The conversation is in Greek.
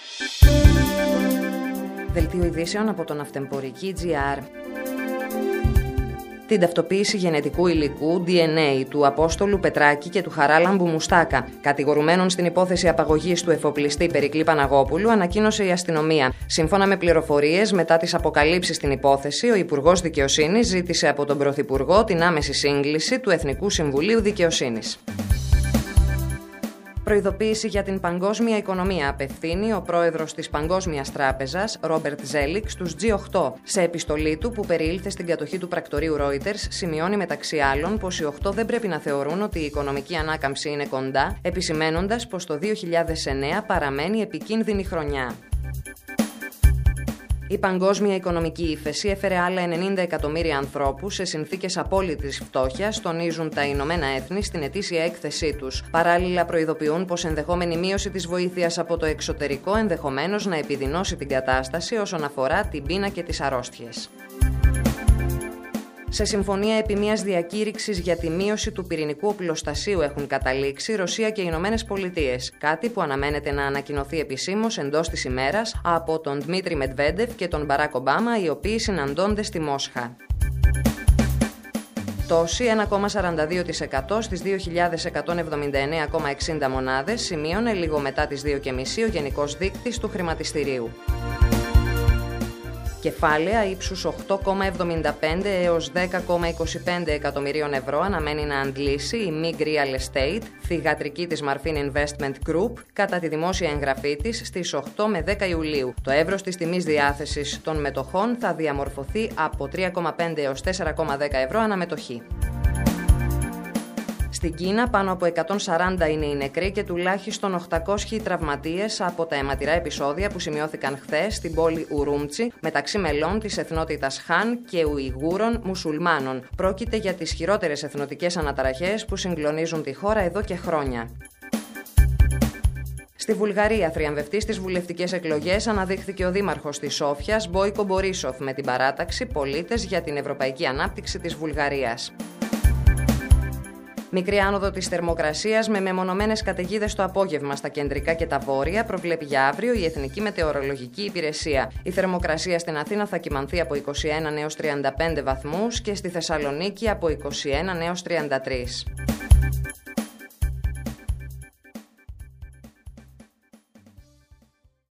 Δελτίο ειδήσεων από τον Αυτεμπορική.gr. Την ταυτοποίηση γενετικού υλικού DNA του Απόστολου Πετράκη και του Χαράλαμπου Μουστάκα, κατηγορουμένων στην υπόθεση απαγωγής του εφοπλιστή Περικλή Παναγόπουλου, ανακοίνωσε η αστυνομία. Σύμφωνα με πληροφορίες, μετά τις αποκαλύψεις στην υπόθεση, ο Υπουργός Δικαιοσύνης ζήτησε από τον Πρωθυπουργό την άμεση σύγκληση του Εθνικού Συμβουλίου Δικαιοσύνης. Προειδοποίηση για την παγκόσμια οικονομία απευθύνει ο πρόεδρος της Παγκόσμιας Τράπεζας, Ρόμπερτ Ζέλικ, στους G8. Σε επιστολή του, που περιήλθε στην κατοχή του πρακτορείου Reuters, σημειώνει μεταξύ άλλων πως οι 8 δεν πρέπει να θεωρούν ότι η οικονομική ανάκαμψη είναι κοντά, επισημαίνοντας πως το 2009 παραμένει επικίνδυνη χρονιά. Η παγκόσμια οικονομική ύφεση έφερε άλλα 90 εκατομμύρια ανθρώπους σε συνθήκες απόλυτης φτώχειας, τονίζουν τα Ηνωμένα Έθνη στην ετήσια έκθεσή τους. Παράλληλα, προειδοποιούν πως ενδεχόμενη μείωση της βοήθειας από το εξωτερικό ενδεχομένως να επιδεινώσει την κατάσταση όσον αφορά την πείνα και τις αρρώστιες. Σε συμφωνία επί μιας διακήρυξης για τη μείωση του πυρηνικού οπλοστασίου έχουν καταλήξει Ρωσία και οι Ηνωμένες Πολιτείες, κάτι που αναμένεται να ανακοινωθεί επισήμως εντός της ημέρας από τον Δημήτρη Μετβέντεφ και τον Μπαράκ Ομπάμα, οι οποίοι συναντώνται στη Μόσχα. Πτώση 1,42% στις 2.179,60 μονάδες, σημείωνε λίγο μετά τις 2.30 ο Γενικός Δείκτης του Χρηματιστηρίου. Κεφάλαια ύψους 8,75 έως 10,25 εκατομμυρίων ευρώ αναμένει να αντλήσει η MIG Real Estate, θυγατρική της Marfin Investment Group, κατά τη δημόσια εγγραφή της στις 8 με 10 Ιουλίου. Το εύρος της τιμής διάθεσης των μετοχών θα διαμορφωθεί από 3,5 έως 4,10 ευρώ αναμετοχή. Στην Κίνα, πάνω από 140 είναι οι νεκροί και τουλάχιστον 800 οι τραυματίες από τα αιματηρά επεισόδια που σημειώθηκαν χθες στην πόλη Ουρούμτσι μεταξύ μελών της εθνότητας Χαν και Ουιγούρων μουσουλμάνων. Πρόκειται για τις χειρότερες εθνοτικές αναταραχές που συγκλονίζουν τη χώρα εδώ και χρόνια. Στη Βουλγαρία, θριαμβευτής στις βουλευτικές εκλογές αναδείχθηκε ο δήμαρχος της Σόφιας, Μπόικο Μπορίσοφ, με την παράταξη Πολίτες για την Ευρωπαϊκή Ανάπτυξη της Βουλγαρίας. Μικρή άνοδο της θερμοκρασίας με μεμονωμένες καταιγίδες το απόγευμα στα κεντρικά και τα βόρεια προβλέπει για αύριο η Εθνική Μετεωρολογική Υπηρεσία. Η θερμοκρασία στην Αθήνα θα κυμανθεί από 21 έως 35 βαθμούς και στη Θεσσαλονίκη από 21 έως 33.